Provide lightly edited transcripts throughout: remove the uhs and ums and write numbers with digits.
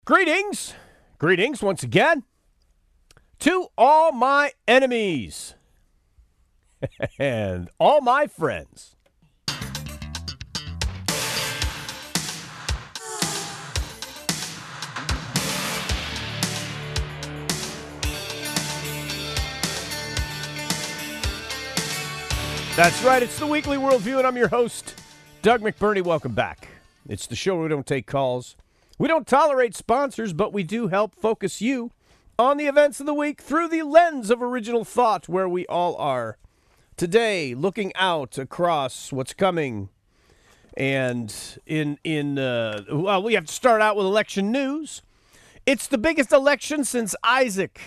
Greetings. Greetings once again to all my enemies and all my friends. That's right, it's the Weekly Worldview, and I'm your host, Doug McBurney. Welcome back. It's the show where we don't take calls. We don't tolerate sponsors, but we do help focus you on the events of the week through the lens of original thought, where we all are. Today, looking out across what's coming, and we have to start out with election news. It's the biggest election since Isaac.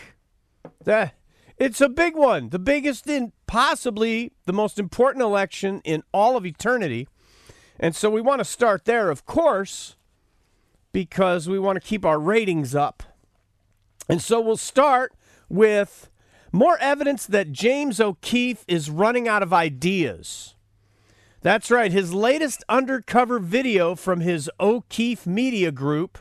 It's a big one, the biggest in possibly the most important election in all of eternity. And so we want to start there, of course, because we want to keep our ratings up. And so we'll start with more evidence that James O'Keefe is running out of ideas. That's right, his latest undercover video from his O'Keefe Media Group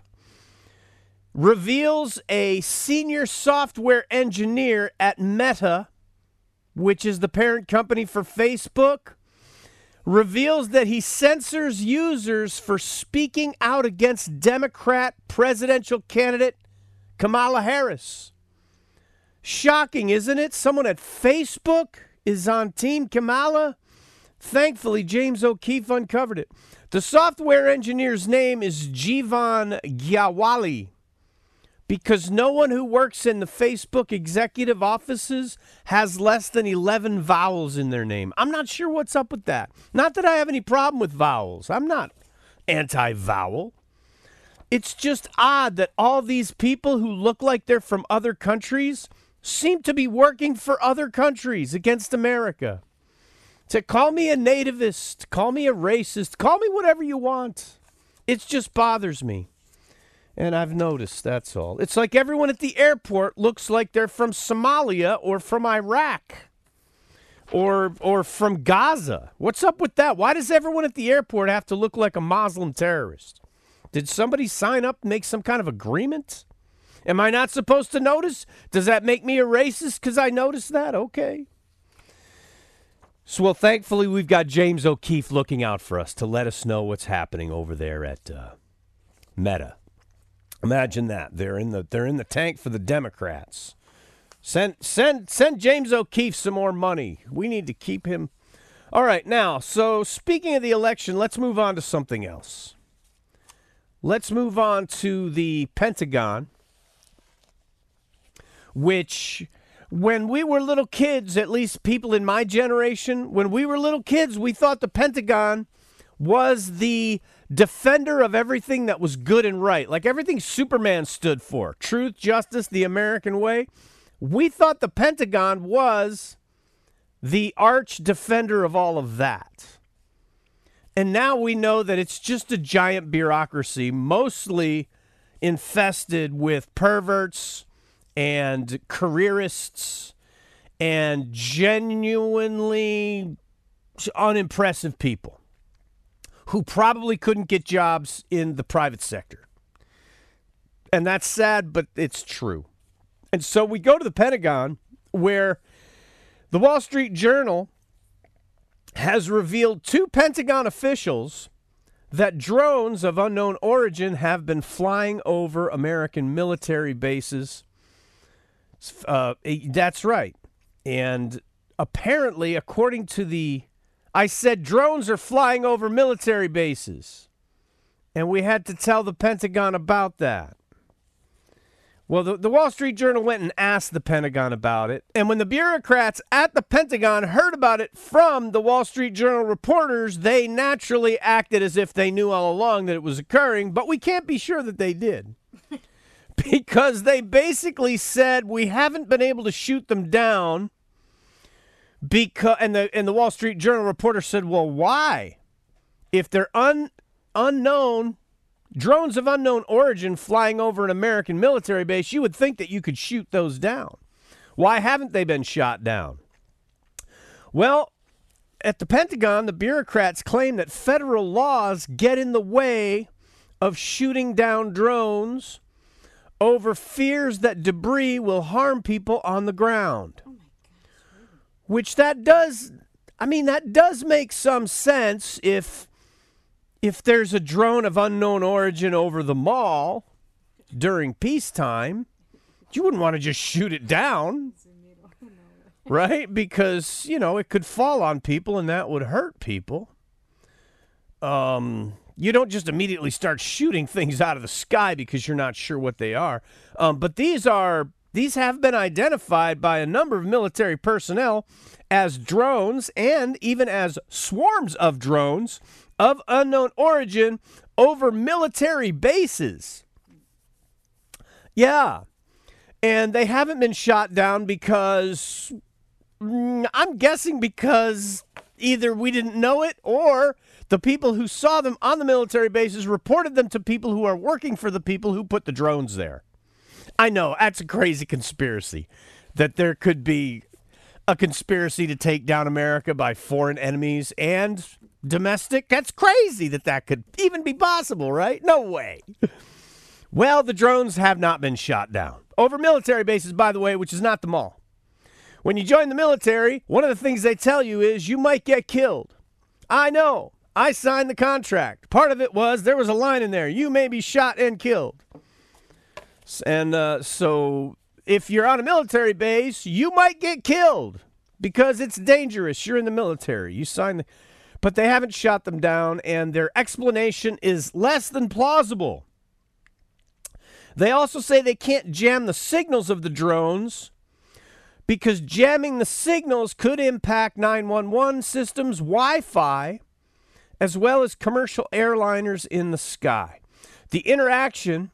reveals a senior software engineer at Meta, which is the parent company for Facebook, reveals that he censors users for speaking out against Democrat presidential candidate Kamala Harris. Shocking, isn't it? Someone at Facebook is on Team Kamala. Thankfully, James O'Keefe uncovered it. The software engineer's name is Jivan Gyawali, because no one who works in the Facebook executive offices has less than 11 vowels in their name. I'm not sure what's up with that. Not that I have any problem with vowels. I'm not anti-vowel. It's just odd that all these people who look like they're from other countries seem to be working for other countries against America. To call me a nativist, call me a racist, call me whatever you want. It just bothers me. And I've noticed, that's all. It's like everyone at the airport looks like they're from Somalia or from Iraq or from Gaza. What's up with that? Why does everyone at the airport have to look like a Muslim terrorist? Did somebody sign up and make some kind of agreement? Am I not supposed to notice? Does that make me a racist because I noticed that? Okay. So, well, thankfully, we've got James O'Keefe looking out for us to let us know what's happening over there at Meta. Imagine that. They're in the tank for the Democrats. Send James O'Keefe some more money. We need to keep him. All right, now, so speaking of the election, let's move on to something else. Let's move on to the Pentagon, which, when we were little kids, at least people in my generation, when we were little kids, we thought the Pentagon was the defender of everything that was good and right, like everything Superman stood for, truth, justice, the American way. We thought the Pentagon was the arch defender of all of that. And now we know that it's just a giant bureaucracy, mostly infested with perverts and careerists and genuinely unimpressive people who probably couldn't get jobs in the private sector. And that's sad, but it's true. And so we go to the Pentagon, where the Wall Street Journal has revealed to Pentagon officials that drones of unknown origin have been flying over American military bases. That's right. And apparently, according to I said drones are flying over military bases, and we had to tell the Pentagon about that. Well, the Wall Street Journal went and asked the Pentagon about it, and when the bureaucrats at the Pentagon heard about it from the Wall Street Journal reporters, they naturally acted as if they knew all along that it was occurring, but we can't be sure that they did. Because they basically said, we haven't been able to shoot them down. And the Wall Street Journal reporter said, well, why? If they're unknown, drones of unknown origin flying over an American military base, you would think that you could shoot those down. Why haven't they been shot down? Well, at the Pentagon, the bureaucrats claim that federal laws get in the way of shooting down drones over fears that debris will harm people on the ground. Which that does make some sense if there's a drone of unknown origin over the mall during peacetime. You wouldn't want to just shoot it down, right? Because, it could fall on people and that would hurt people. You don't just immediately start shooting things out of the sky because you're not sure what they are. But these have been identified by a number of military personnel as drones and even as swarms of drones of unknown origin over military bases. Yeah. And they haven't been shot down because, I'm guessing because either we didn't know it or the people who saw them on the military bases reported them to people who are working for the people who put the drones there. I know, that's a crazy conspiracy, that there could be a conspiracy to take down America by foreign enemies and domestic. That's crazy that could even be possible, right? No way. Well, the drones have not been shot down. Over military bases, by the way, which is not the mall. When you join the military, one of the things they tell you is you might get killed. I know. I signed the contract. Part of it was there was a line in there. You may be shot and killed. And so if you're on a military base, you might get killed because it's dangerous. You're in the military. You signed the... But they haven't shot them down, and their explanation is less than plausible. They also say they can't jam the signals of the drones because jamming the signals could impact 911 systems, Wi-Fi, as well as commercial airliners in the sky. The inaction,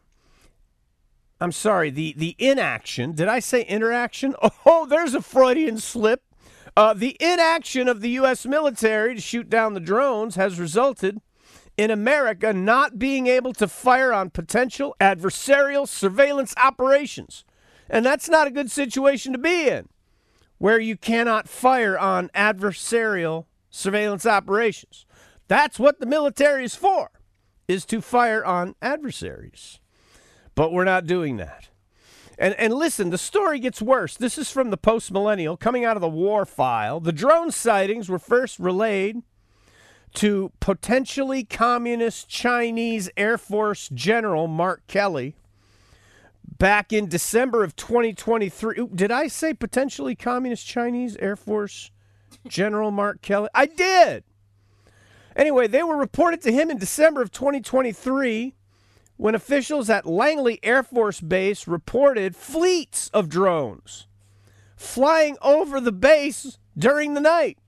did I say interaction? Oh, there's a Freudian slip. The inaction of the U.S. military to shoot down the drones has resulted in America not being able to fire on potential adversarial surveillance operations. And that's not a good situation to be in, where you cannot fire on adversarial surveillance operations. That's what the military is for, is to fire on adversaries. But we're not doing that. And listen, the story gets worse. This is from the Post-Millennial, coming out of the war file. The drone sightings were first relayed to potentially communist Chinese Air Force General Mark Kelly back in December of 2023. Did I say potentially communist Chinese Air Force General Mark Kelly? I did. Anyway, they were reported to him in December of 2023 when officials at Langley Air Force Base reported fleets of drones flying over the base during the night.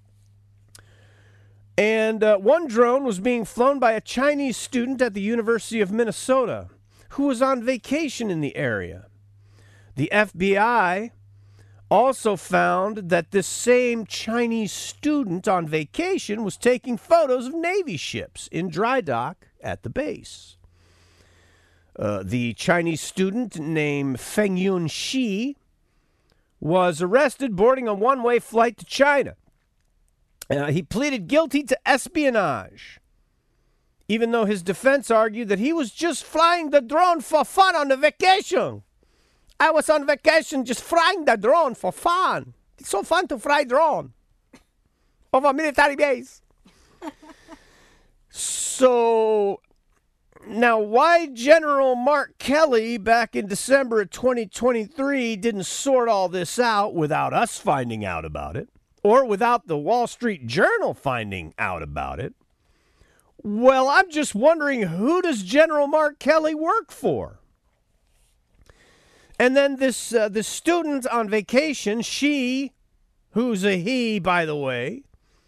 And one drone was being flown by a Chinese student at the University of Minnesota who was on vacation in the area. The FBI also found that this same Chinese student on vacation was taking photos of Navy ships in dry dock at the base. The Chinese student named Fengyun Shi was arrested boarding a one-way flight to China. He pleaded guilty to espionage, even though his defense argued that he was just flying the drone for fun on the vacation. I was on vacation just flying the drone for fun. It's so fun to fly drone over a military base. So now why General Mark Kelly back in December of 2023 didn't sort all this out without us finding out about it, or without the Wall Street Journal finding out about it, well, I'm just wondering, who does General Mark Kelly work for? And then this student on vacation, who's a he, by the way,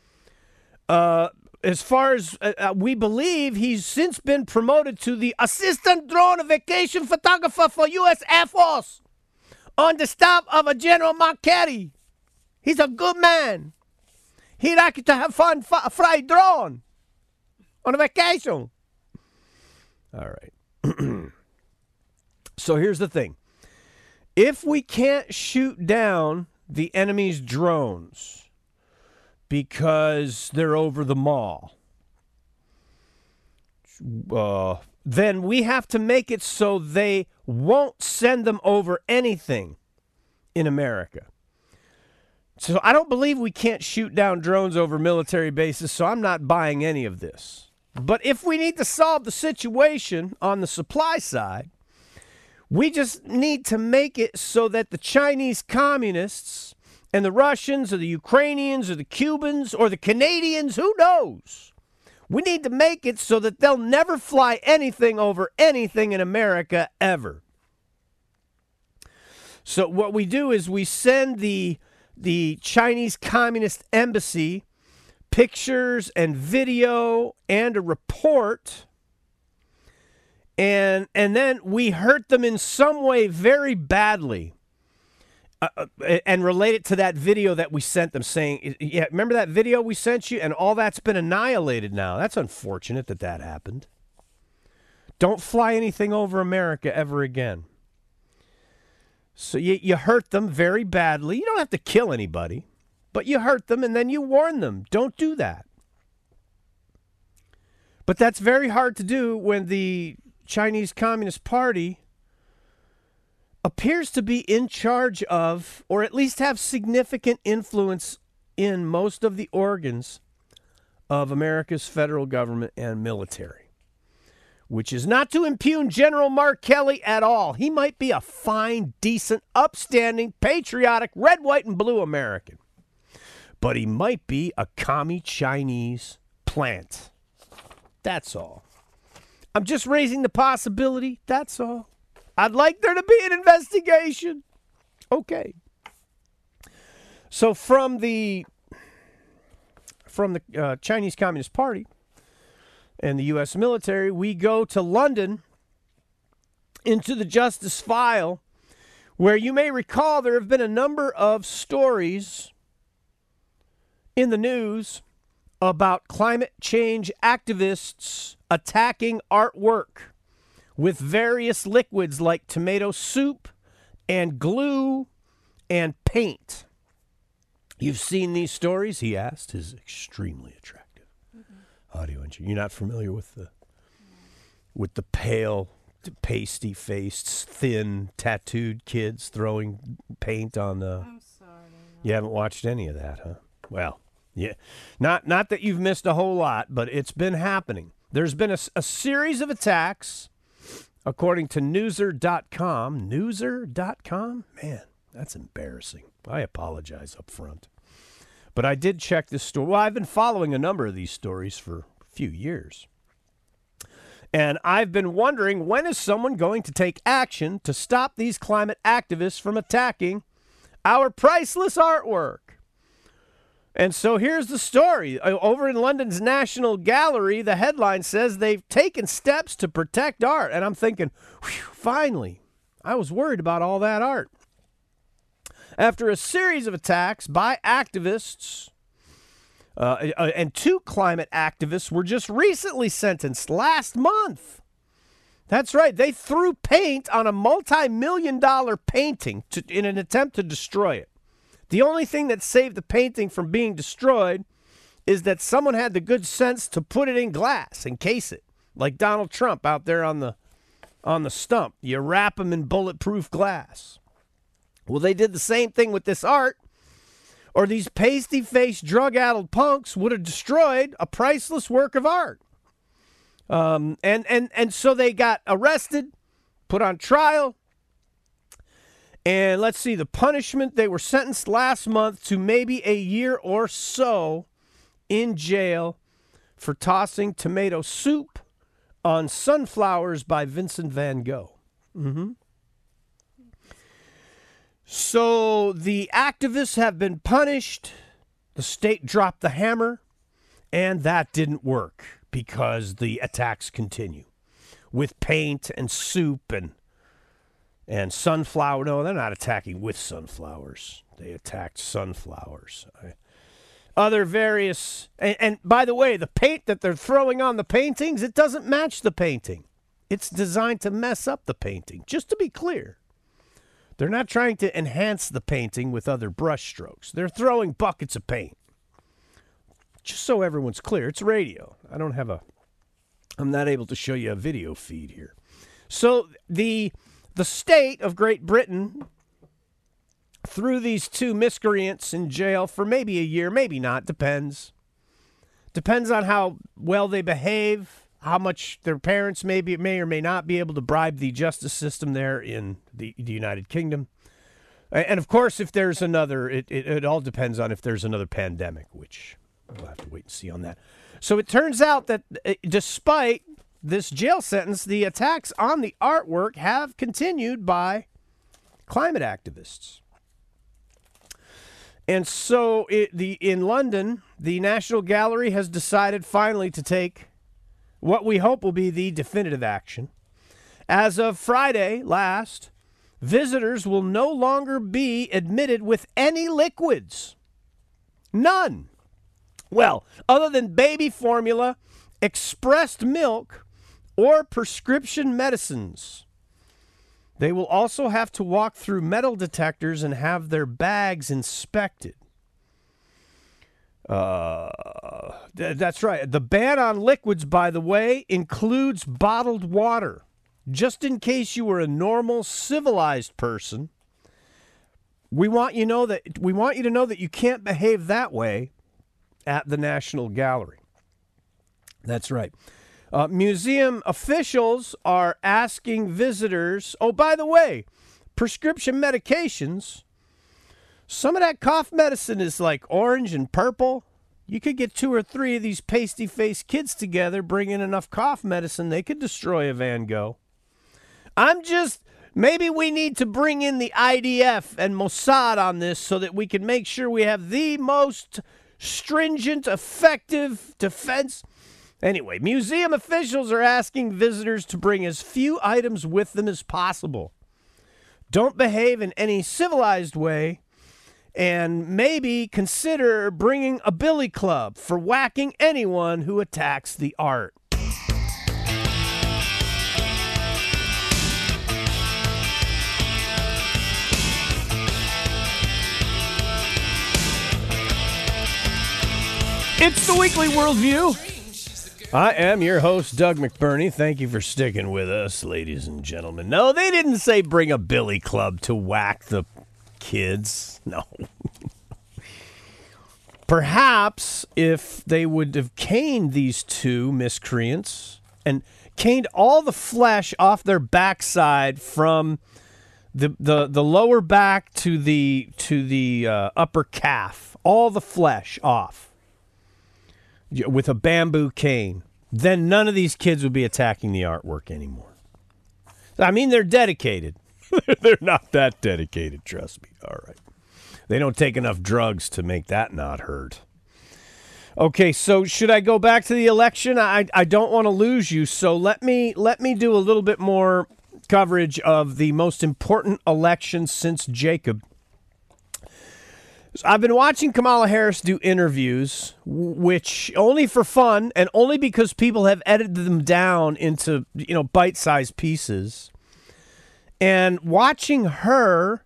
as far as we believe, he's since been promoted to the assistant drone vacation photographer for U.S. Air Force on the staff of a General Mark Kelly. He's a good man. He likes to have fun fly drone on a vacation. All right. So here's the thing. If we can't shoot down the enemy's drones because they're over the mall, then we have to make it so they won't send them over anything in America. So I don't believe we can't shoot down drones over military bases, so I'm not buying any of this. But if we need to solve the situation on the supply side, we just need to make it so that the Chinese communists and the Russians or the Ukrainians or the Cubans or the Canadians, who knows? We need to make it so that they'll never fly anything over anything in America ever. So what we do is we send the Chinese Communist Embassy pictures and video and a report, and then we hurt them in some way very badly, and relate it to that video that we sent them saying, yeah, remember that video we sent you? And all that's been annihilated now. That's unfortunate that happened. Don't fly anything over America ever again. So you hurt them very badly. You don't have to kill anybody, but you hurt them and then you warn them. Don't do that. But that's very hard to do when the Chinese Communist Party appears to be in charge of, or at least have significant influence in most of the organs of America's federal government and military. Which is not to impugn General Mark Kelly at all. He might be a fine, decent, upstanding, patriotic, red, white, and blue American. But he might be a commie Chinese plant. That's all. I'm just raising the possibility. That's all. I'd like there to be an investigation. Okay. So from the Chinese Communist Party and the U.S. military, we go to London into the Justice File, where you may recall there have been a number of stories in the news about climate change activists attacking artwork with various liquids like tomato soup and glue and paint. You've seen these stories? He asked. Is extremely attractive. Audio engineer. You're not familiar with the pale, pasty-faced, thin, tattooed kids throwing paint on the... I'm sorry. You haven't watched any of that, huh? Well, yeah. Not that you've missed a whole lot, but it's been happening. There's been a series of attacks, according to Newser.com. Newser.com? Man, that's embarrassing. I apologize up front. But I did check this story. Well, I've been following a number of these stories for a few years. And I've been wondering, when is someone going to take action to stop these climate activists from attacking our priceless artwork? And so here's the story. Over in London's National Gallery, the headline says they've taken steps to protect art. And I'm thinking, finally, I was worried about all that art. After a series of attacks by activists, and 2 climate activists were just recently sentenced last month. That's right. They threw paint on a multi-million-dollar painting in an attempt to destroy it. The only thing that saved the painting from being destroyed is that someone had the good sense to put it in glass, encase it, like Donald Trump out there on the stump. You wrap him in bulletproof glass. Well, they did the same thing with this art, or these pasty-faced, drug-addled punks would have destroyed a priceless work of art. And so they got arrested, put on trial, and let's see, the punishment, they were sentenced last month to maybe a year or so in jail for tossing tomato soup on sunflowers by Vincent van Gogh. Mm-hmm. So the activists have been punished. The state dropped the hammer, and that didn't work because the attacks continue with paint and soup and sunflower. No, they're not attacking with sunflowers. They attacked sunflowers. Other various, and by the way, the paint that they're throwing on the paintings, it doesn't match the painting. It's designed to mess up the painting, just to be clear. They're not trying to enhance the painting with other brush strokes. They're throwing buckets of paint. Just so everyone's clear, it's radio. I don't have I'm not able to show you a video feed here. So the state of Great Britain threw these two miscreants in jail for maybe a year, maybe not, depends. Depends on how well they behave, how much their parents may or may not be able to bribe the justice system there in the United Kingdom. And of course, if there's another, it all depends on if there's another pandemic, which we'll have to wait and see on that. So it turns out that despite this jail sentence, the attacks on the artwork have continued by climate activists. And so in London, the National Gallery has decided finally to take what we hope will be the definitive action. As of Friday last, visitors will no longer be admitted with any liquids. None. Well, other than baby formula, expressed milk, or prescription medicines. They will also have to walk through metal detectors and have their bags inspected. That's right. The ban on liquids, by the way, includes bottled water. Just in case you were a normal, civilized person, we want you to know that you can't behave that way at the National Gallery. That's right. Museum officials are asking visitors, oh, by the way, prescription medications, some of that cough medicine is like orange and purple. You could get 2 or 3 of these pasty-faced kids together, bring in enough cough medicine, they could destroy a Van Gogh. Maybe we need to bring in the IDF and Mossad on this so that we can make sure we have the most stringent, effective defense. Anyway, museum officials are asking visitors to bring as few items with them as possible. Don't behave in any civilized way, and maybe consider bringing a billy club for whacking anyone who attacks the art. It's the Weekly Worldview. I am your host, Doug McBurney. Thank you for sticking with us, ladies and gentlemen. No, they didn't say bring a billy club to whack the kids. No. Perhaps if they would have caned these two miscreants and caned all the flesh off their backside from the lower back to the upper calf, all the flesh off, with a bamboo cane, then none of these kids would be attacking the artwork anymore. I mean, they're dedicated. They're not that dedicated, trust me. All right. They don't take enough drugs to make that not hurt. Okay, so should I go back to the election? I don't want to lose you, so let me do a little bit more coverage of the most important election since Jacob. So I've been watching Kamala Harris do interviews, which only for fun and only because people have edited them down into, bite-sized pieces. And watching her,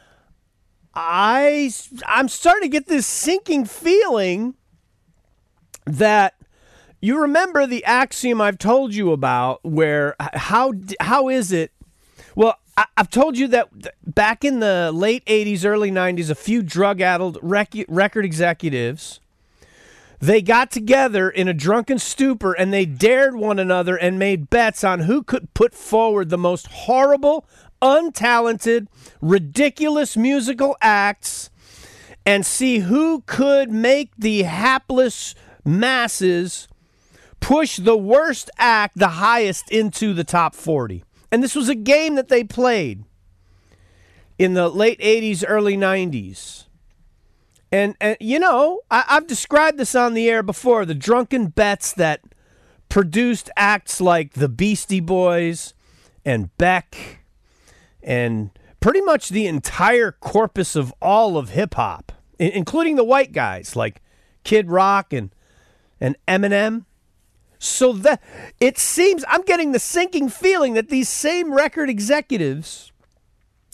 I'm starting to get this sinking feeling that you remember the axiom I've told you about where how is it? Well, I've told you that back in the late 80s, early 90s, a few drug-addled record executives, they got together in a drunken stupor and they dared one another and made bets on who could put forward the most horrible, untalented, ridiculous musical acts and see who could make the hapless masses push the worst act the highest into the top 40. And this was a game that they played in the late 80s, early 90s. And I've described this on the air before, the drunken bets that produced acts like the Beastie Boys and Beck and pretty much the entire corpus of all of hip-hop, including the white guys like Kid Rock and Eminem. So that it seems I'm getting the sinking feeling that these same record executives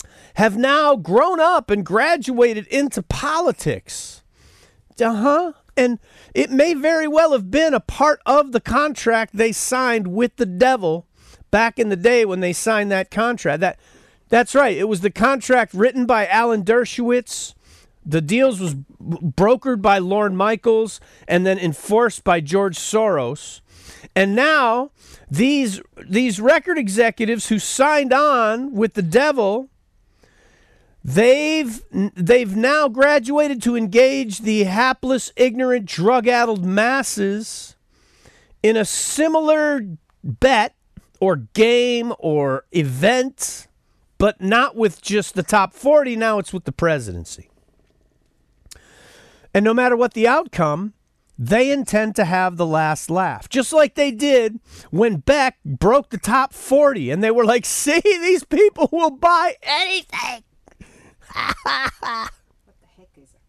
have now grown up and graduated into politics. And it may very well have been a part of the contract they signed with the devil back in the day when they signed that contract. That's right. It was the contract written by Alan Dershowitz. The deals was brokered by Lorne Michaels and then enforced by George Soros. And now these record executives who signed on with the devil, they've now graduated to engage the hapless, ignorant, drug-addled masses in a similar bet or game or event, but not with just the top 40. Now it's with the presidency. And no matter what the outcome, they intend to have the last laugh, just like they did when Beck broke the top 40. And they were like, see, these people will buy anything. What the heck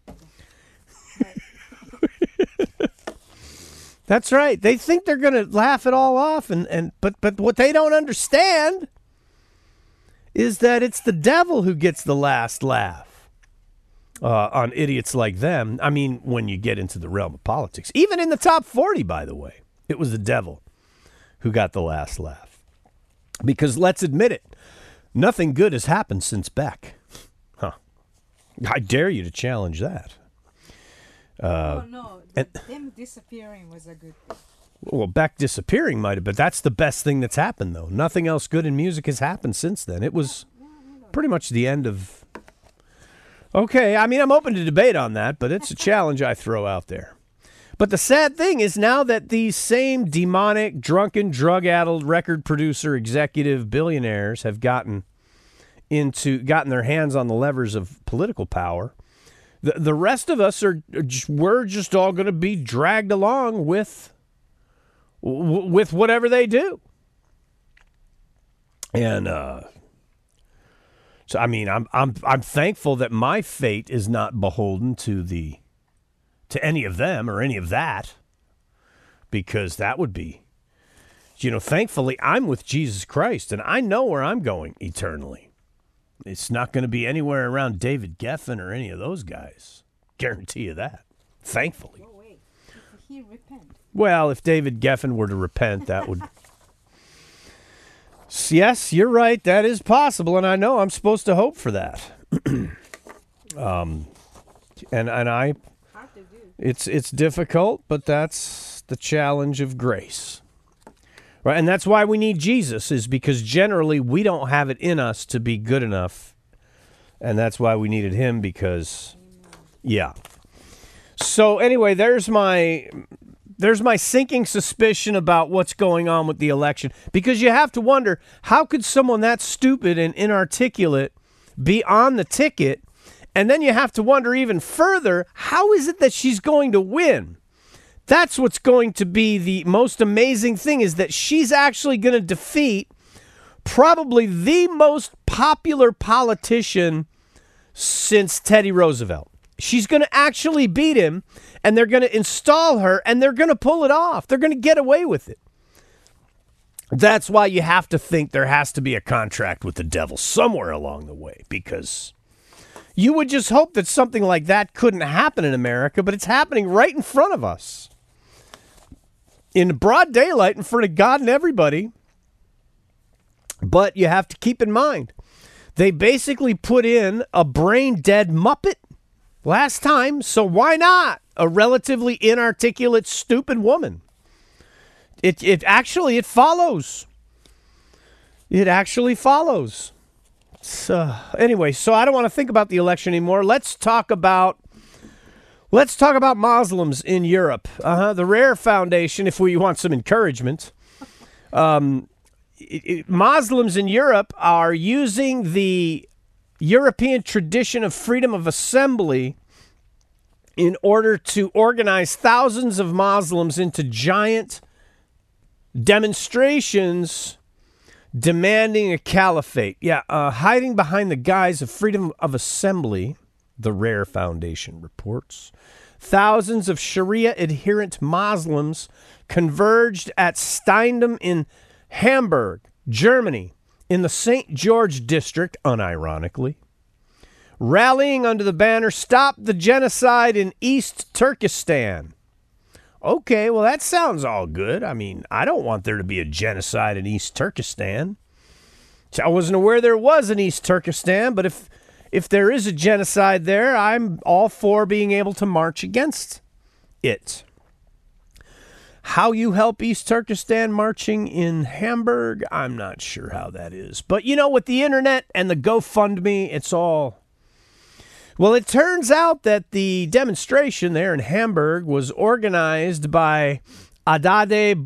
is it? That's right. They think they're going to laugh it all off. But what they don't understand is that it's the devil who gets the last laugh. On idiots like them. I mean, when you get into the realm of politics, even in the top 40, by the way, it was the devil who got the last laugh. Because let's admit it, nothing good has happened since Beck. Huh. I dare you to challenge that. No. Them disappearing was a good thing. Well, Beck disappearing might have, but that's the best thing that's happened, though. Nothing else good in music has happened since then. It was pretty much the end of... Okay, I mean, I'm open to debate on that, but it's a challenge I throw out there. But the sad thing is now that these same demonic, drunken, drug-addled record producer, executive billionaires have gotten their hands on the levers of political power, the rest of us we're just all going to be dragged along with whatever they do. And so I mean, I'm thankful that my fate is not beholden to any of them or any of that, because that would be, thankfully I'm with Jesus Christ and I know where I'm going eternally. It's not going to be anywhere around David Geffen or any of those guys. Guarantee you that. Thankfully. No way. Did he repent? Well, if David Geffen were to repent, that would. Yes, you're right. That is possible, and I know I'm supposed to hope for that. And I, Hard to do. it's difficult, but that's the challenge of grace, right? And that's why we need Jesus, is because generally we don't have it in us to be good enough, and that's why we needed him. Because, yeah. So anyway, there's my sinking suspicion about what's going on with the election, because you have to wonder, how could someone that stupid and inarticulate be on the ticket? And then you have to wonder even further, how is it that she's going to win? That's what's going to be the most amazing thing, is that she's actually going to defeat probably the most popular politician since Teddy Roosevelt. She's going to actually beat him, and they're going to install her, and they're going to pull it off. They're going to get away with it. That's why you have to think there has to be a contract with the devil somewhere along the way, because you would just hope that something like that couldn't happen in America, but it's happening right in front of us. In broad daylight, in front of God and everybody. But you have to keep in mind, they basically put in a brain-dead Muppet last time, so why not a relatively inarticulate, stupid woman? It actually follows. It actually follows. So, anyway, so I don't want to think about the election anymore. Let's talk about Muslims in Europe. The Rare Foundation, if we want some encouragement. Muslims in Europe are using the European tradition of freedom of assembly in order to organize thousands of Muslims into giant demonstrations demanding a caliphate. Hiding behind the guise of freedom of assembly, the Rare Foundation reports, thousands of Sharia-adherent Muslims converged at Steindam in Hamburg, Germany, in the St. George district, unironically, rallying under the banner "Stop the Genocide in East Turkestan." Okay, well, that sounds all good. I mean, I don't want there to be a genocide in East Turkestan. I wasn't aware there was an East Turkestan, but if there is a genocide there, I'm all for being able to march against it. How you help East Turkestan marching in Hamburg, I'm not sure how that is. But, with the internet and the GoFundMe, it's all... Well, it turns out that the demonstration there in Hamburg was organized by Adade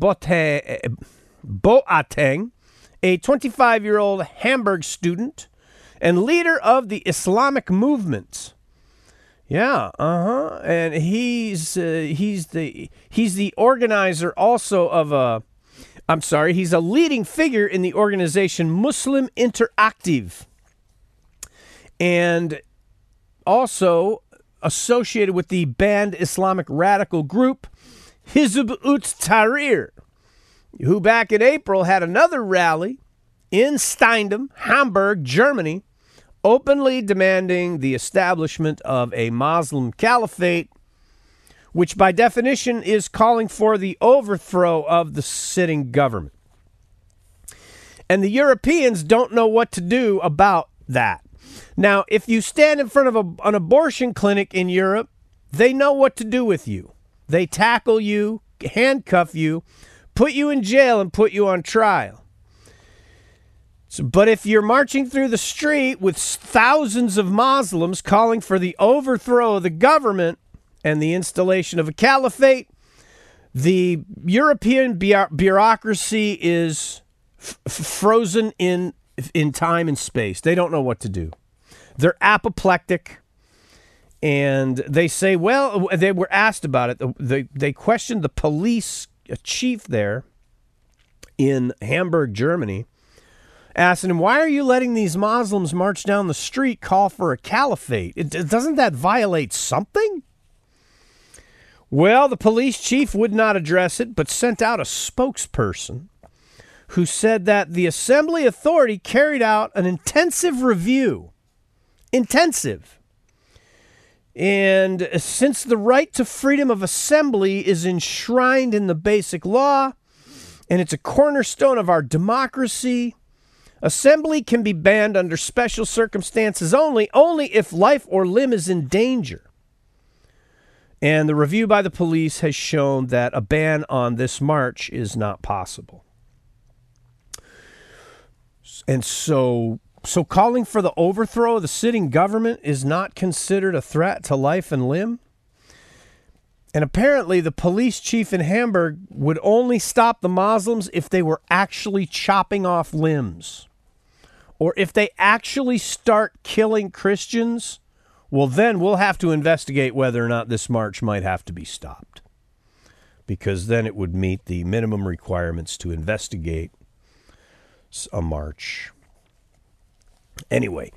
Boateng, a 25-year-old Hamburg student and leader of the Islamic movement. Yeah, and he's the organizer also of he's a leading figure in the organization Muslim Interactive, and also associated with the banned Islamic radical group Hizb ut-Tahrir, who back in April had another rally in Steindam, Hamburg, Germany, openly demanding the establishment of a Muslim caliphate, which by definition is calling for the overthrow of the sitting government. And the Europeans don't know what to do about that. Now, if you stand in front of an abortion clinic in Europe, they know what to do with you. They tackle you, handcuff you, put you in jail, and put you on trial. But if you're marching through the street with thousands of Muslims calling for the overthrow of the government and the installation of a caliphate, the European bureaucracy is frozen in time and space. They don't know what to do. They're apoplectic, and they say, well, they were asked about it. They questioned the police chief there in Hamburg, Germany, asking him, why are you letting these Muslims march down the street, call for a caliphate? Doesn't that violate something? Well, the police chief would not address it, but sent out a spokesperson who said that the assembly authority carried out an intensive review. Intensive. And since the right to freedom of assembly is enshrined in the Basic Law, and it's a cornerstone of our democracy, assembly can be banned under special circumstances only if life or limb is in danger. And the review by the police has shown that a ban on this march is not possible. And so calling for the overthrow of the sitting government is not considered a threat to life and limb? And apparently the police chief in Hamburg would only stop the Muslims if they were actually chopping off limbs. Or if they actually start killing Christians, well, then we'll have to investigate whether or not this march might have to be stopped. Because then it would meet the minimum requirements to investigate a march. Anyway,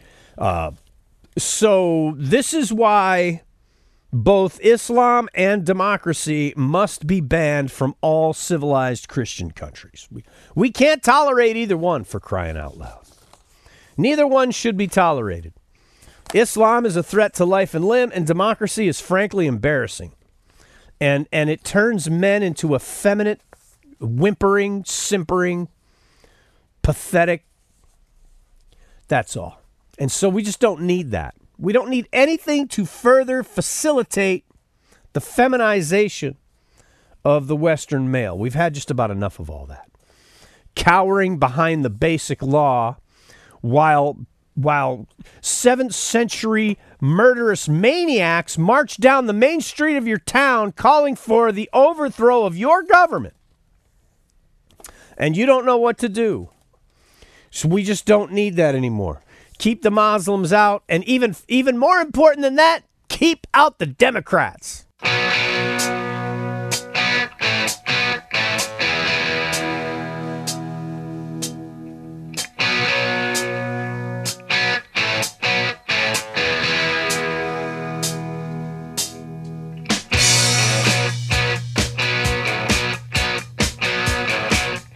so this is why both Islam and democracy must be banned from all civilized Christian countries. We can't tolerate either one, for crying out loud. Neither one should be tolerated. Islam is a threat to life and limb, and democracy is frankly embarrassing. And it turns men into effeminate, whimpering, simpering, pathetic. That's all. And so we just don't need that. We don't need anything to further facilitate the feminization of the Western male. We've had just about enough of all that. Cowering behind the Basic Law while 7th century murderous maniacs march down the main street of your town calling for the overthrow of your government. And you don't know what to do. So we just don't need that anymore. Keep the Muslims out, and even more important than that, keep out the Democrats.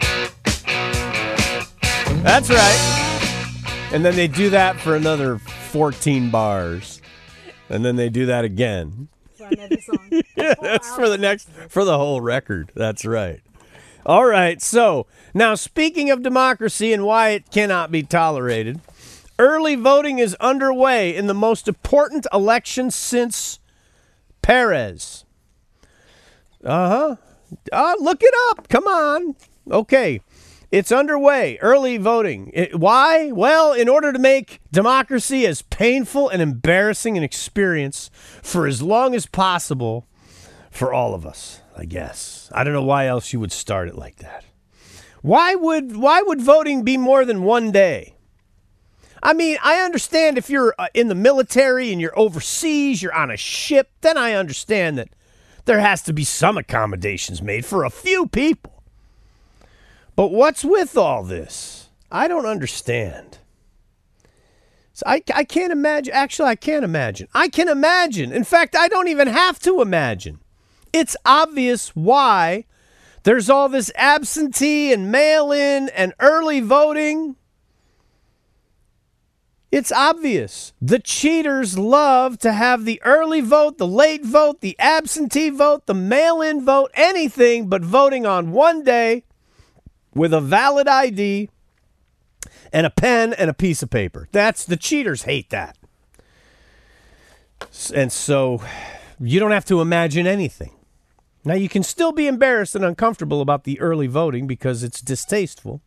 That's right. And then they do that for another 14 bars. And then they do that again. For another song. Yeah, that's for the whole record. That's right. All right. So now speaking of democracy and why it cannot be tolerated, early voting is underway in the most important election since Perez. Look it up. Come on. Okay. It's underway. Early voting. Why? Well, in order to make democracy as painful and embarrassing an experience for as long as possible for all of us, I guess. I don't know why else you would start it like that. Why would voting be more than one day? I mean, I understand if you're in the military and you're overseas, you're on a ship, then I understand that there has to be some accommodations made for a few people. But what's with all this? I don't understand. So I can't imagine. Actually, I can't imagine. I can imagine. In fact, I don't even have to imagine. It's obvious why there's all this absentee and mail-in and early voting. It's obvious. The cheaters love to have the early vote, the late vote, the absentee vote, the mail-in vote, anything but voting on one day with a valid ID and a pen and a piece of paper. The cheaters hate that. And so you don't have to imagine anything. Now, you can still be embarrassed and uncomfortable about the early voting because it's distasteful.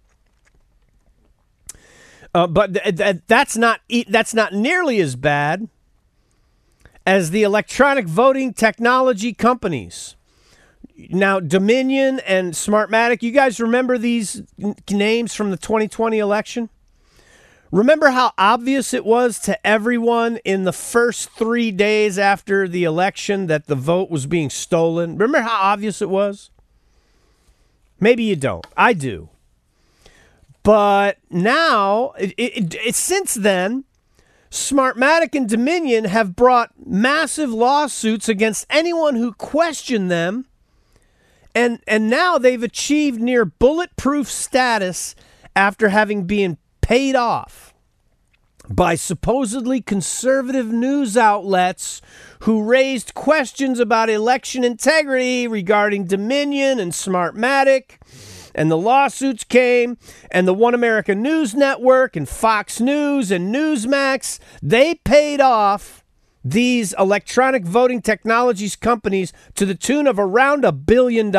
But that's not nearly as bad as the electronic voting technology companies. Now, Dominion and Smartmatic, you guys remember these names from the 2020 election? Remember how obvious it was to everyone in the first 3 days after the election that the vote was being stolen? Remember how obvious it was? Maybe you don't. I do. But now, since then, Smartmatic and Dominion have brought massive lawsuits against anyone who questioned them. And now they've achieved near bulletproof status after having been paid off by supposedly conservative news outlets who raised questions about election integrity regarding Dominion and Smartmatic. And the lawsuits came, and the One America News Network and Fox News and Newsmax, they paid off these electronic voting technologies companies to the tune of around $1 billion.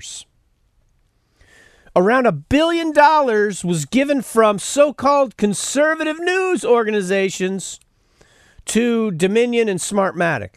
Around $1 billion was given from so-called conservative news organizations to Dominion and Smartmatic.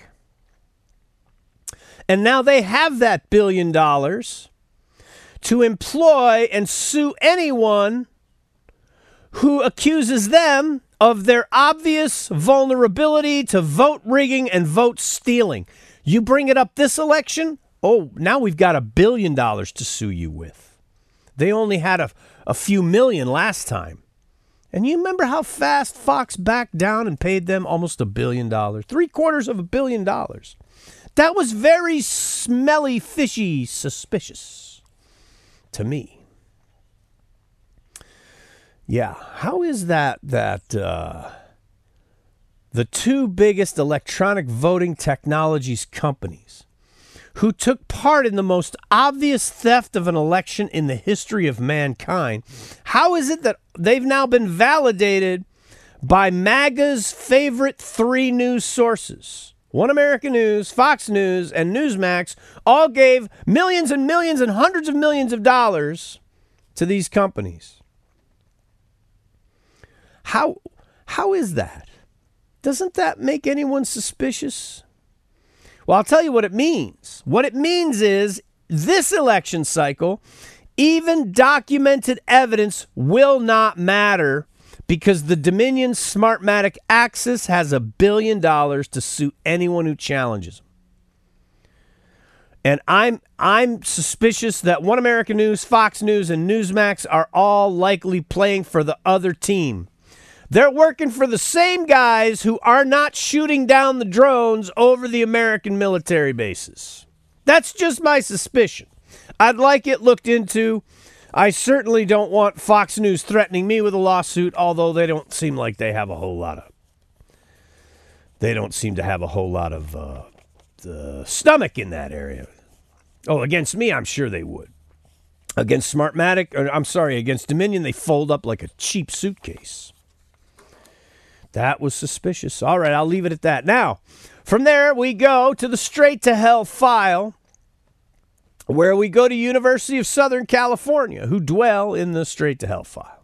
And now they have that $1 billion to employ and sue anyone who accuses them of their obvious vulnerability to vote rigging and vote stealing. You bring it up this election, now we've got $1 billion to sue you with. They only had a few million last time. And you remember how fast Fox backed down and paid them almost $1 billion, $750 million. That was very smelly, fishy, suspicious to me. Yeah, how is that the two biggest electronic voting technologies companies who took part in the most obvious theft of an election in the history of mankind, how is it that they've now been validated by MAGA's favorite three news sources? One American News, Fox News, and Newsmax all gave millions and millions and hundreds of millions of dollars to these companies. How is that? Doesn't that make anyone suspicious? Well, I'll tell you what it means. What it means is this election cycle, even documented evidence will not matter because the Dominion Smartmatic Axis has $1 billion to sue anyone who challenges them. And I'm suspicious that One American News, Fox News, and Newsmax are all likely playing for the other team. They're working for the same guys who are not shooting down the drones over the American military bases. That's just my suspicion. I'd like it looked into. I certainly don't want Fox News threatening me with a lawsuit, although they don't seem like they have a whole lot of they don't seem to have a whole lot of stomach in that area. Oh, against me, I'm sure they would. Against against Dominion, they fold up like a cheap suitcase. That was suspicious. All right, I'll leave it at that. Now, from there, we go to the Straight to Hell file, where we go to University of Southern California, who dwell in the Straight to Hell file.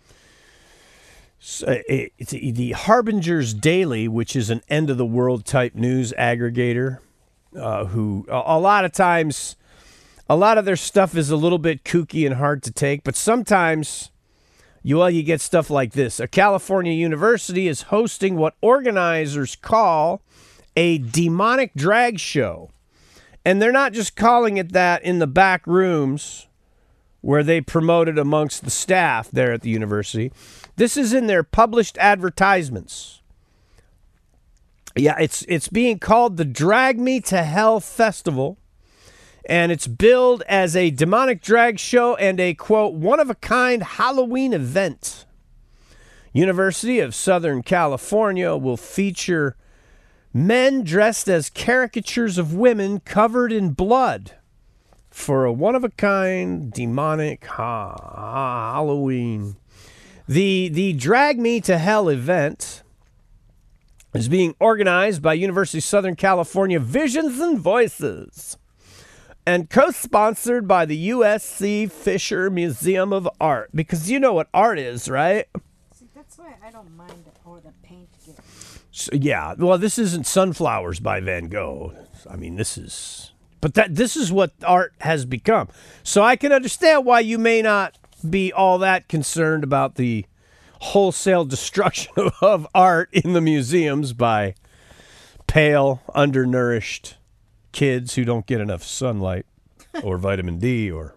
So it's the Harbinger's Daily, which is an end-of-the-world type news aggregator, who a lot of times, a lot of their stuff is a little bit kooky and hard to take, but sometimes you get stuff like this. A California university is hosting what organizers call a demonic drag show. And they're not just calling it that in the back rooms where they promote it amongst the staff there at the university. This is in their published advertisements. Yeah, it's being called the Drag Me to Hell Festival. And it's billed as a demonic drag show and a, quote, one-of-a-kind Halloween event. University of Southern California will feature men dressed as caricatures of women covered in blood for a one-of-a-kind demonic Halloween. The Drag Me to Hell event is being organized by University of Southern California Visions and Voices and co-sponsored by the USC Fisher Museum of Art. Because you know what art is, right? See, that's why I don't mind all the paint gets. So, yeah, well, this isn't Sunflowers by Van Gogh. I mean, this is what art has become. So I can understand why you may not be all that concerned about the wholesale destruction of art in the museums by pale, undernourished kids who don't get enough sunlight or vitamin D or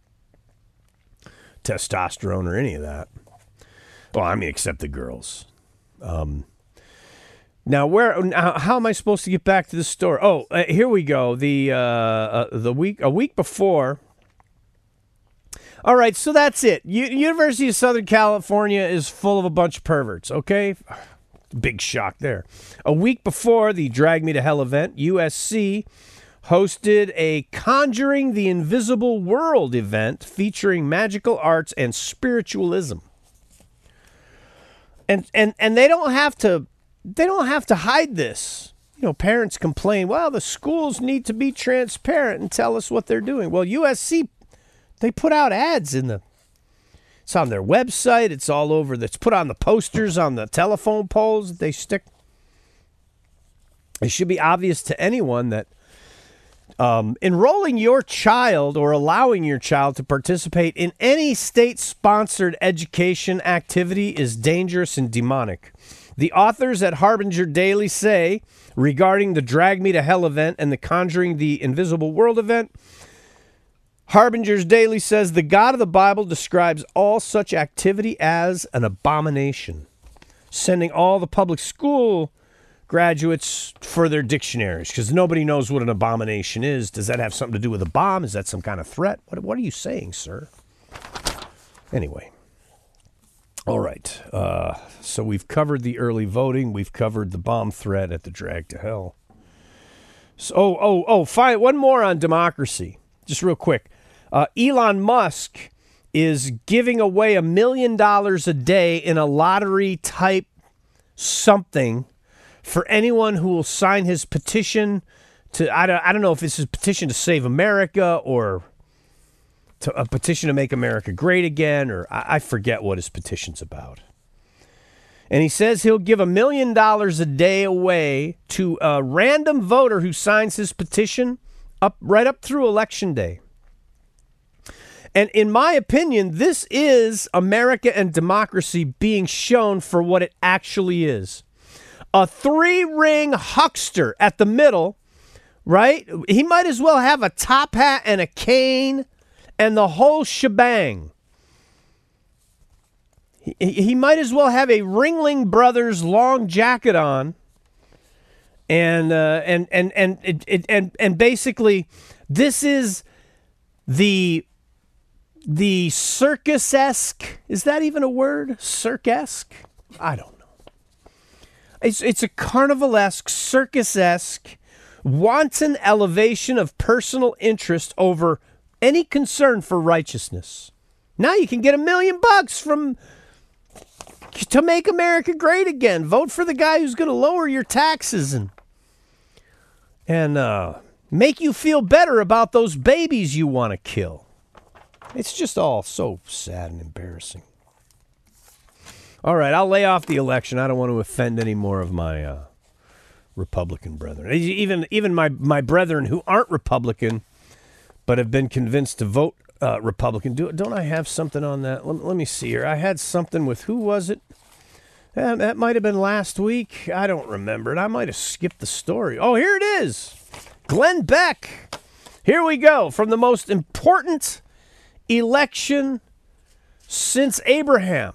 testosterone or any of that. Well, I mean, except the girls. Now, how am I supposed to get back to the story? Oh, here we go. A week before. All right, so that's it. University of Southern California is full of a bunch of perverts, okay? Big shock there. A week before the Drag Me to Hell event, USC hosted a Conjuring the Invisible World event featuring magical arts and spiritualism. And they don't have to hide this. You know, parents complain, well, the schools need to be transparent and tell us what they're doing. Well, USC, they put out ads it's on their website. It's all over. It's put on the posters on the telephone poles that they stick. It should be obvious to anyone that enrolling your child or allowing your child to participate in any state-sponsored education activity is dangerous and demonic. The authors at Harbinger Daily say, regarding the Drag Me to Hell event and the Conjuring the Invisible World event, Harbinger's Daily says the God of the Bible describes all such activity as an abomination, sending all the public school graduates for their dictionaries because nobody knows what an abomination is. Does that have something to do with a bomb? Is that some kind of threat? What are you saying, sir? Anyway. All right. So we've covered the early voting. We've covered the bomb threat at the Drag to Hell. So, fine. One more on democracy. Just real quick. Elon Musk is giving away $1 million a day in a lottery type something for anyone who will sign his petition to, I don't know if it's his petition to save America or to a petition to make America great again, or I forget what his petition's about. And he says he'll give $1 million a day away to a random voter who signs his petition right up through Election Day. And in my opinion, this is America and democracy being shown for what it actually is. A three-ring huckster at the middle, right? He might as well have a top hat and a cane and the whole shebang. He might as well have a Ringling Brothers long jacket on. And basically, this is the circus-esque. Is that even a word? Cirque-esque? I don't know. It's a carnivalesque, circus-esque, wanton elevation of personal interest over any concern for righteousness. Now you can get $1 million to make America great again. Vote for the guy who's going to lower your taxes and make you feel better about those babies you want to kill. It's just all so sad and embarrassing. All right, I'll lay off the election. I don't want to offend any more of my Republican brethren. Even my brethren who aren't Republican but have been convinced to vote Republican. Don't I have something on that? Let me see here. I had something with, who was it? That might have been last week. I don't remember it. I might have skipped the story. Oh, here it is. Glenn Beck. Here we go. From the most important election since Abraham.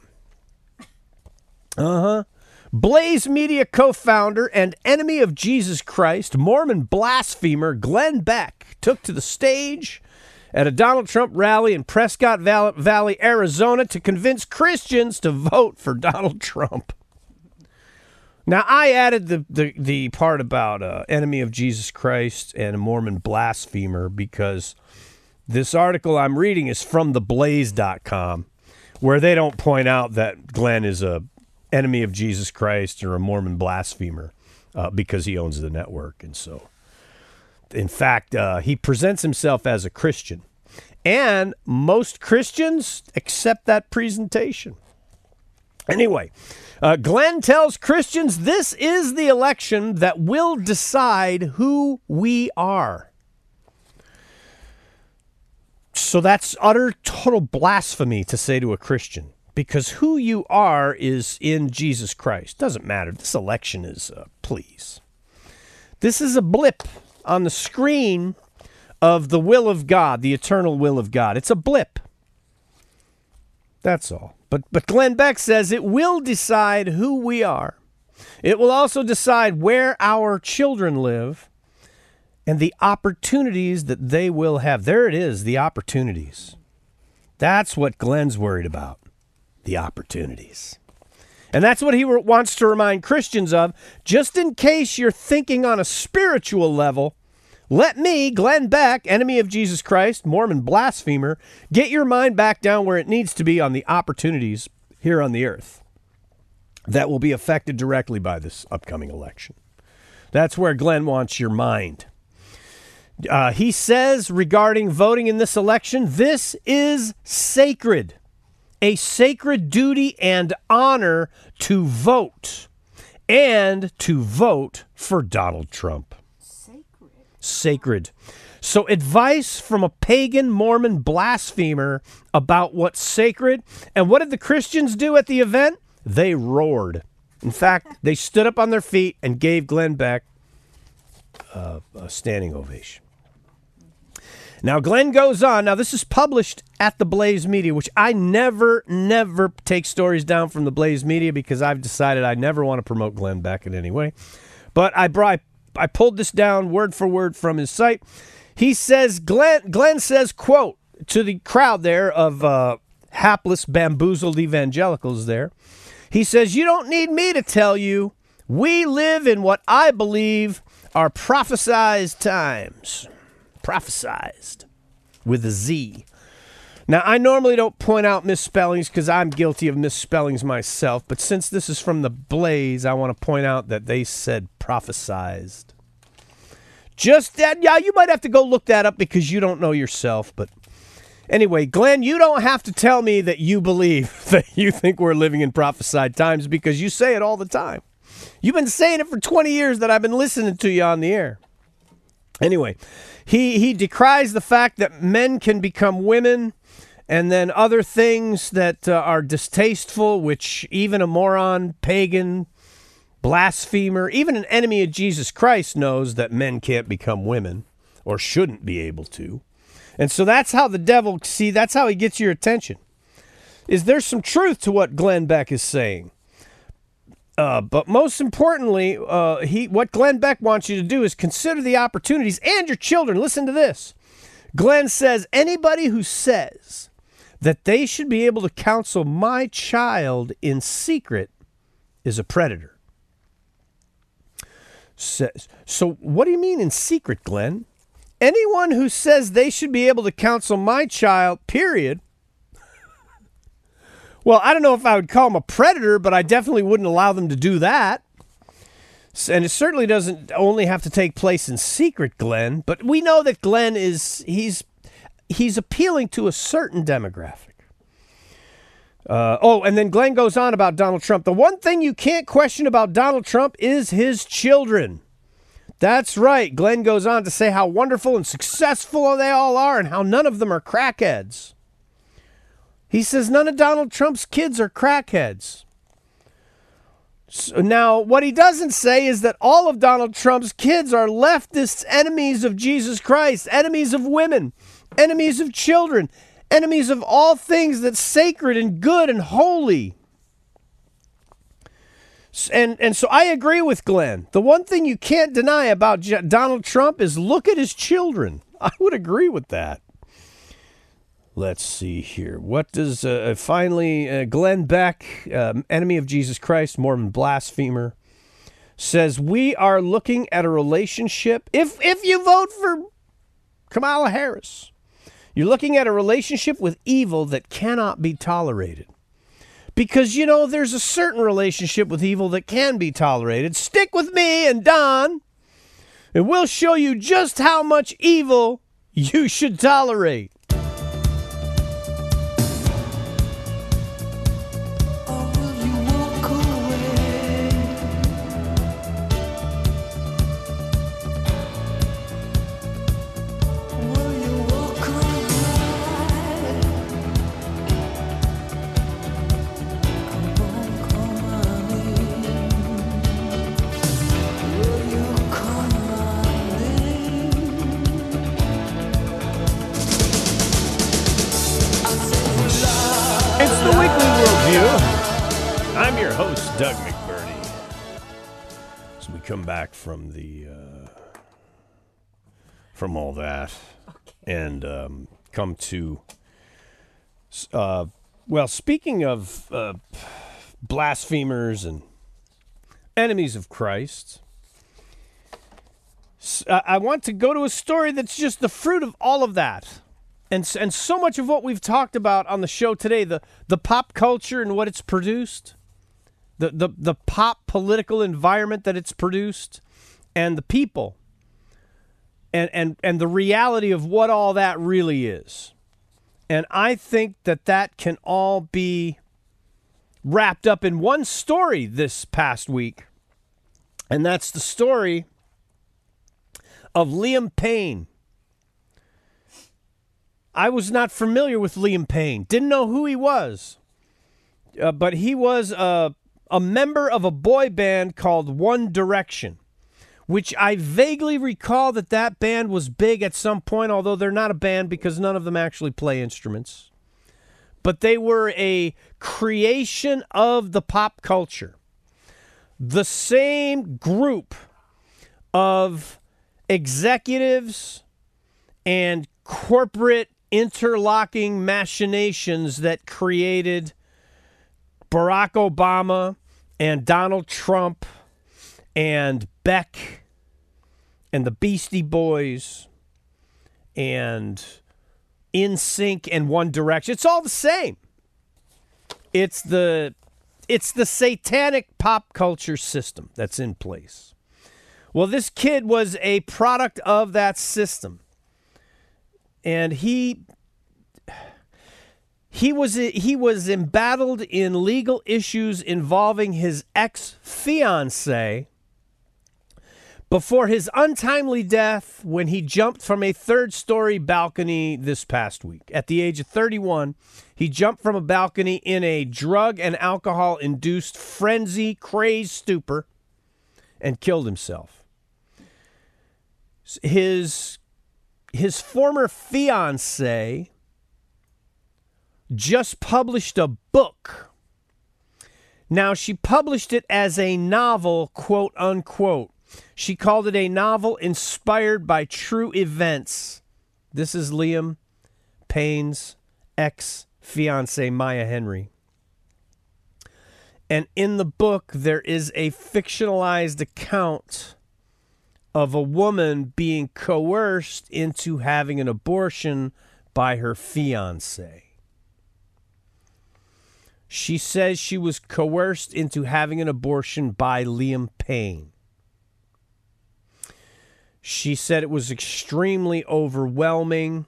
Blaze Media co-founder and enemy of Jesus Christ, Mormon blasphemer Glenn Beck took to the stage at a Donald Trump rally in Prescott Valley, Arizona, to convince Christians to vote for Donald Trump. Now, I added the part about enemy of Jesus Christ and a Mormon blasphemer because this article I'm reading is from theblaze.com, where they don't point out that Glenn is a enemy of Jesus Christ or a Mormon blasphemer because he owns the network. And so, in fact, he presents himself as a Christian. And most Christians accept that presentation. Anyway, Glenn tells Christians this is the election that will decide who we are. So that's utter, total blasphemy to say to a Christian, because who you are is in Jesus Christ. Doesn't matter. This election is, please. This is a blip on the screen of the will of God, the eternal will of God. It's a blip. That's all. But Glenn Beck says it will decide who we are. It will also decide where our children live and the opportunities that they will have. There it is, the opportunities. That's what Glenn's worried about, the opportunities. And that's what he wants to remind Christians of, just in case you're thinking on a spiritual level. Let me, Glenn Beck, enemy of Jesus Christ, Mormon blasphemer, get your mind back down where it needs to be on the opportunities here on the earth that will be affected directly by this upcoming election. That's where Glenn wants your mind. He says regarding voting in this election, this is sacred, a sacred duty and honor to vote, and to vote for Donald Trump. Sacred. So advice from a pagan Mormon blasphemer about what's sacred. And what did the Christians do at the event? They roared. In fact, they stood up on their feet and gave Glenn Beck a standing ovation. Now, Glenn goes on. Now, this is published at the Blaze Media, which I never take stories down from the Blaze Media because I've decided I never want to promote Glenn Beck in any way. But I pulled this down word for word from his site. He says, Glenn says, quote, to the crowd there of hapless, bamboozled evangelicals there. He says, you don't need me to tell you, we live in what I believe are prophesized times. Prophesized with a Z. Now, I normally don't point out misspellings because I'm guilty of misspellings myself, but since this is from the Blaze, I want to point out that they said prophesized. Just that, yeah, you might have to go look that up because you don't know yourself, but anyway, Glenn, you don't have to tell me that you believe that you think we're living in prophesied times because you say it all the time. You've been saying it for 20 years that I've been listening to you on the air. Anyway, he decries the fact that men can become women and then other things that are distasteful, which even a moron, pagan, blasphemer, even an enemy of Jesus Christ knows that men can't become women or shouldn't be able to. And so that's how the devil, that's how he gets your attention. Is there some truth to what Glenn Beck is saying? But most importantly, what Glenn Beck wants you to do is consider the opportunities and your children. Listen to this. Glenn says, anybody who says that they should be able to counsel my child in secret is a predator. So what do you mean in secret, Glenn? Anyone who says they should be able to counsel my child, period. Well, I don't know if I would call them a predator, but I definitely wouldn't allow them to do that. And it certainly doesn't only have to take place in secret, Glenn. But we know that Glenn he's appealing to a certain demographic. And then Glenn goes on about Donald Trump. The one thing you can't question about Donald Trump is his children. That's right. Glenn goes on to say how wonderful and successful they all are and how none of them are crackheads. He says none of Donald Trump's kids are crackheads. So now, what he doesn't say is that all of Donald Trump's kids are leftists, enemies of Jesus Christ, enemies of women, enemies of children, enemies of all things that's sacred and good and holy. And so I agree with Glenn. The one thing you can't deny about Donald Trump is look at his children. I would agree with that. Let's see here. What does finally Glenn Beck, enemy of Jesus Christ, Mormon blasphemer, says we are looking at a relationship. If you vote for Kamala Harris, you're looking at a relationship with evil that cannot be tolerated. Because, there's a certain relationship with evil that can be tolerated. Stick with me and Don, and we'll show you just how much evil you should tolerate. I'm your host, Doug McBurney. So we come back from from all that, and come to speaking of blasphemers and enemies of Christ, I want to go to a story that's just the fruit of all of that. And so much of what we've talked about on the show today, the pop culture and what it's produced, the pop political environment that it's produced, and the people, and the reality of what all that really is. And I think that can all be wrapped up in one story this past week, and that's the story of Liam Payne. I was not familiar with Liam Payne. Didn't know who he was. But he was a member of a boy band called One Direction, which I vaguely recall that band was big at some point, although they're not a band because none of them actually play instruments. But they were a creation of the pop culture. The same group of executives and corporate interlocking machinations that created Barack Obama and Donald Trump and Beck and the Beastie Boys and NSYNC and One Direction. It's all the same. It's the satanic pop culture system that's in place. Well, this kid was a product of that system. And he was embattled in legal issues involving his ex-fiancée before his untimely death when he jumped from a third-story balcony this past week. At the age of 31, he jumped from a balcony in a drug and alcohol-induced frenzy, crazed stupor, and killed himself. His former fiancée just published a book. Now, she published it as a novel, quote unquote. She called it a novel inspired by true events. This is Liam Payne's ex-fiancée, Maya Henry. And in the book, there is a fictionalized account of a woman being coerced into having an abortion by her fiancé. She says she was coerced into having an abortion by Liam Payne. She said it was extremely overwhelming,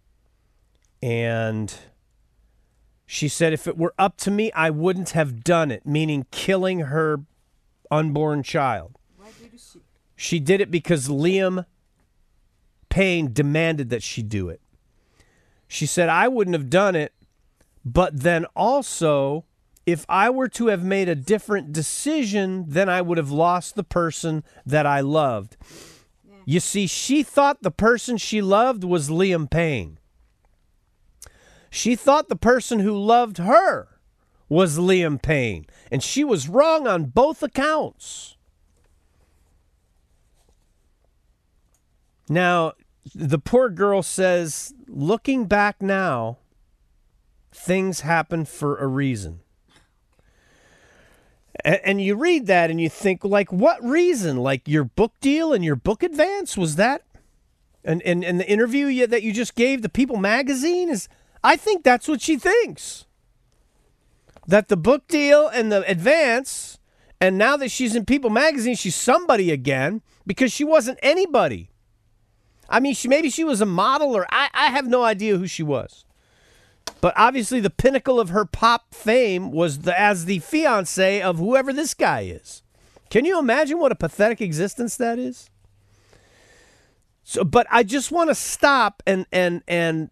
and she said if it were up to me, I wouldn't have done it, meaning killing her unborn child. Why did she? She did it because Liam Payne demanded that she do it. She said, I wouldn't have done it, but then also, if I were to have made a different decision, then I would have lost the person that I loved. Yeah. You see, she thought the person she loved was Liam Payne. She thought the person who loved her was Liam Payne, and she was wrong on both accounts. Now, the poor girl says, looking back now, things happen for a reason. And you read that and you think, like, what reason? Like your book deal and your book advance? Was that? And the interview that you just gave to People magazine is, I think that's what she thinks. That the book deal and the advance, and now that she's in People magazine, she's somebody again because she wasn't anybody. I mean, maybe she was a model, or I have no idea who she was. But obviously the pinnacle of her pop fame was as the fiancé of whoever this guy is. Can you imagine what a pathetic existence that is? So, but I just want to stop and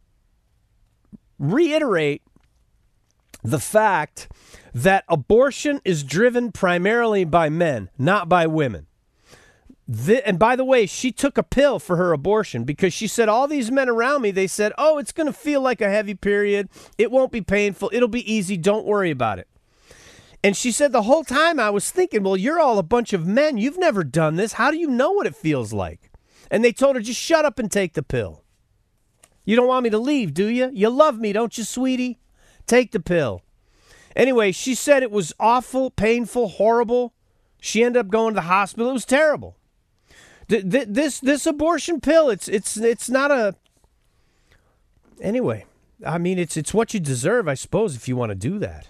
reiterate the fact that abortion is driven primarily by men, not by women. And by the way, she took a pill for her abortion because she said, all these men around me, they said, oh, it's going to feel like a heavy period. It won't be painful. It'll be easy. Don't worry about it. And she said, the whole time I was thinking, well, you're all a bunch of men. You've never done this. How do you know what it feels like? And they told her, just shut up and take the pill. You don't want me to leave, do you? You love me, don't you, sweetie? Take the pill. Anyway, she said it was awful, painful, horrible. She ended up going to the hospital. It was terrible. This abortion pill, it's not a. Anyway, I mean, it's what you deserve, I suppose, if you want to do that.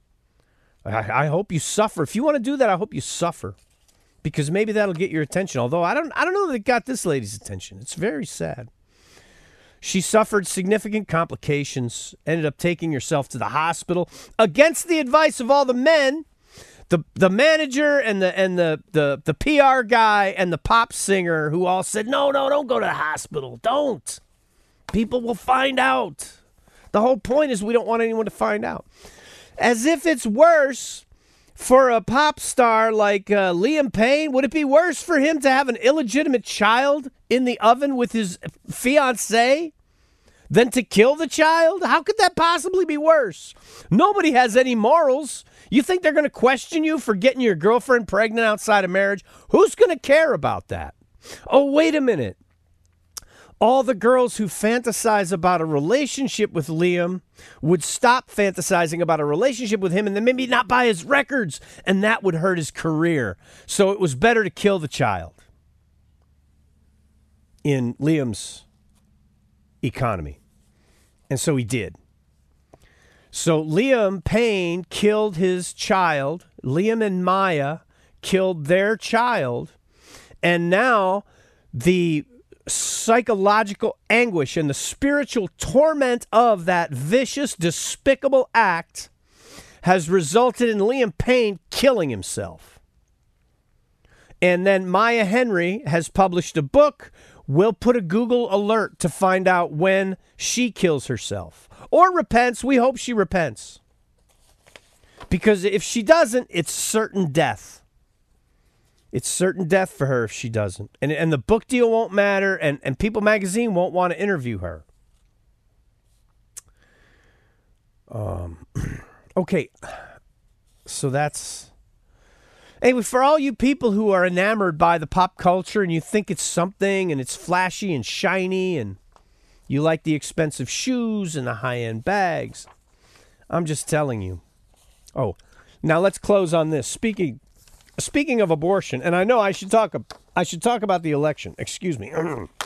I hope you suffer. If you want to do that, I hope you suffer, because maybe that'll get your attention. Although I don't know that it got this lady's attention. It's very sad. She suffered significant complications, ended up taking herself to the hospital against the advice of all the men. The manager and the PR guy and the pop singer who all said, no, don't go to the hospital. Don't. People will find out. The whole point is we don't want anyone to find out. As if it's worse for a pop star like Liam Payne. Would it be worse for him to have an illegitimate child in the oven with his fiancée than to kill the child? How could that possibly be worse? Nobody has any morals. You think they're going to question you for getting your girlfriend pregnant outside of marriage? Who's going to care about that? Oh, wait a minute. All the girls who fantasize about a relationship with Liam would stop fantasizing about a relationship with him and then maybe not buy his records, and that would hurt his career. So it was better to kill the child in Liam's economy. And so he did. So Liam Payne killed his child. Liam and Maya killed their child. And now the psychological anguish and the spiritual torment of that vicious, despicable act has resulted in Liam Payne killing himself. And then Maya Henry has published a book. We'll put a Google alert to find out when she kills herself. Or repents. We hope she repents. Because if she doesn't, it's certain death. It's certain death for her if she doesn't. And the book deal won't matter, and People magazine won't want to interview her. Okay. So that's... Anyway, for all you people who are enamored by the pop culture and you think it's something and it's flashy and shiny and you like the expensive shoes and the high-end bags, I'm just telling you. Oh, now let's close on this. Speaking Speaking of abortion, and I know I should talk about the election. Excuse me.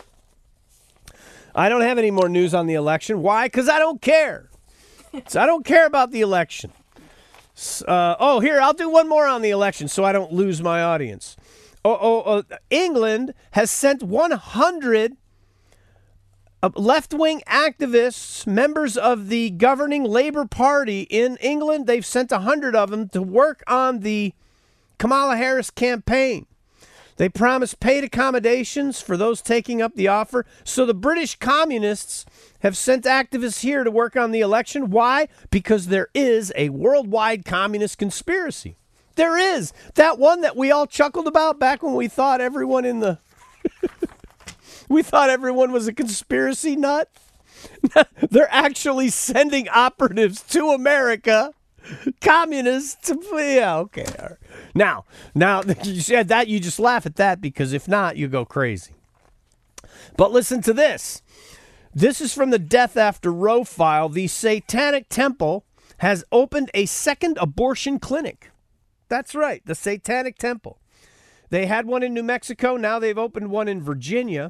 I don't have any more news on the election. Why? Because I don't care. So I don't care about the election. Here, I'll do one more on the election so I don't lose my audience. England has sent 100 left-wing activists, members of the governing Labour Party in England. They've sent 100 of them to work on the Kamala Harris campaign. They promised paid accommodations for those taking up the offer. So the British communists have sent activists here to work on the election. Why? Because there is a worldwide communist conspiracy. There is. That one that we all chuckled about back when we thought everyone we thought everyone was a conspiracy nut. They're actually sending operatives to America. Communists. Yeah, okay. All right. Now, you said that, you just laugh at that, because if not, you go crazy. But listen to this. This is from the Death After Roe file. The Satanic Temple has opened a second abortion clinic. That's right, the Satanic Temple. They had one in New Mexico. Now they've opened one in Virginia.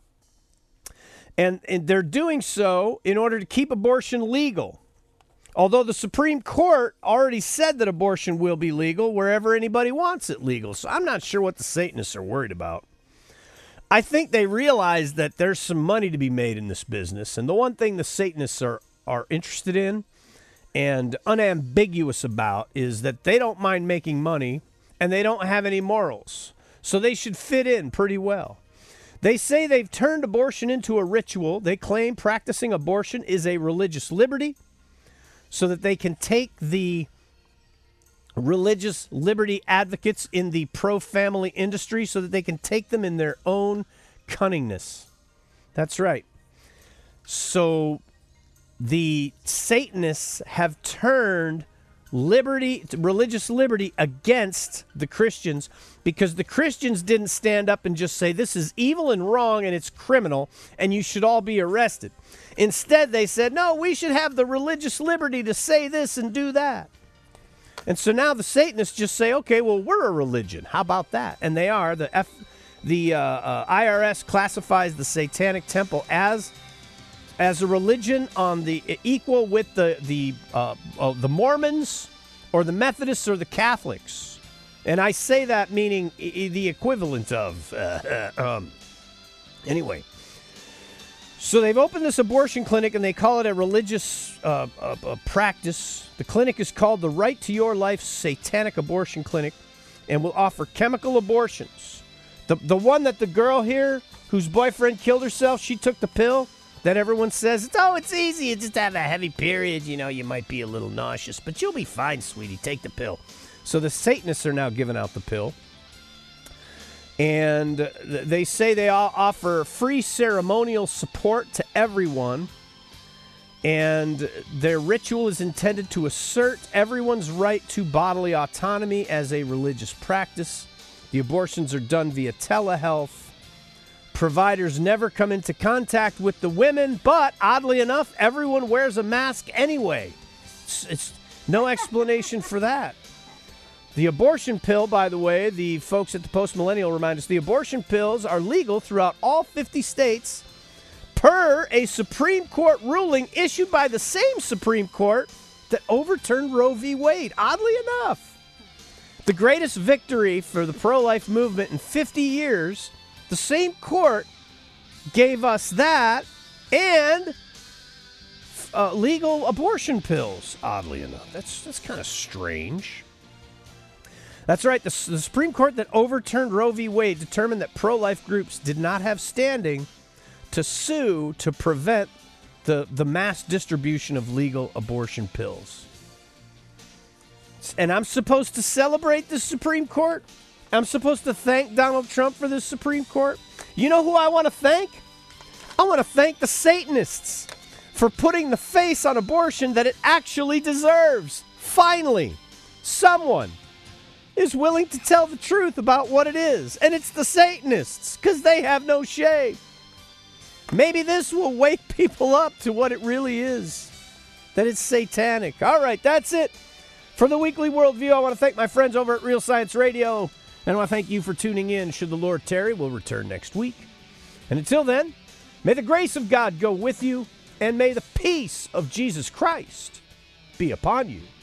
And they're doing so in order to keep abortion legal. Although the Supreme Court already said that abortion will be legal wherever anybody wants it legal. So I'm not sure what the Satanists are worried about. I think they realize that there's some money to be made in this business. And the one thing the Satanists are interested in and unambiguous about is that they don't mind making money and they don't have any morals. So they should fit in pretty well. They say they've turned abortion into a ritual. They claim practicing abortion is a religious liberty, so that they can take the religious liberty advocates in the pro-family industry, so that they can take them in their own cunningness. That's right. So the Satanists have turned religious liberty against the Christians, because the Christians didn't stand up and just say this is evil and wrong and it's criminal and you should all be arrested. Instead, they said, no, we should have the religious liberty to say this and do that. And so now the Satanists just say, okay, well, we're a religion. How about that? And they are. The IRS classifies the Satanic Temple as a religion on the equal with the Mormons or the Methodists or the Catholics. And I say that meaning the equivalent of. Anyway. So they've opened this abortion clinic and they call it a religious practice. The clinic is called the Right to Your Life Satanic Abortion Clinic and will offer chemical abortions. The one that the girl here whose boyfriend killed herself, she took the pill. That everyone says, it's easy. You just have a heavy period. You know, you might be a little nauseous, but you'll be fine, sweetie. Take the pill. So the Satanists are now giving out the pill. And they say they all offer free ceremonial support to everyone. And their ritual is intended to assert everyone's right to bodily autonomy as a religious practice. The abortions are done via telehealth. Providers never come into contact with the women, but oddly enough, everyone wears a mask anyway. It's no explanation for that. The abortion pill, by the way, the folks at the Post Millennial remind us, the abortion pills are legal throughout all 50 states per a Supreme Court ruling issued by the same Supreme Court that overturned Roe v. Wade. Oddly enough, the greatest victory for the pro-life movement in 50 years. The same court gave us that and legal abortion pills, oddly enough. That's kind of strange. That's right. The Supreme Court that overturned Roe v. Wade determined that pro-life groups did not have standing to sue to prevent the mass distribution of legal abortion pills. And I'm supposed to celebrate the Supreme Court? I'm supposed to thank Donald Trump for the Supreme Court? You know who I want to thank? I want to thank the Satanists for putting the face on abortion that it actually deserves. Finally, someone is willing to tell the truth about what it is. And it's the Satanists, because they have no shame. Maybe this will wake people up to what it really is, that it's satanic. All right, that's it For the Weekly Worldview, I want to thank my friends over at Real Science Radio, and I want to thank you for tuning in. Should the Lord tarry, we'll return next week. And until then, may the grace of God go with you, and may the peace of Jesus Christ be upon you.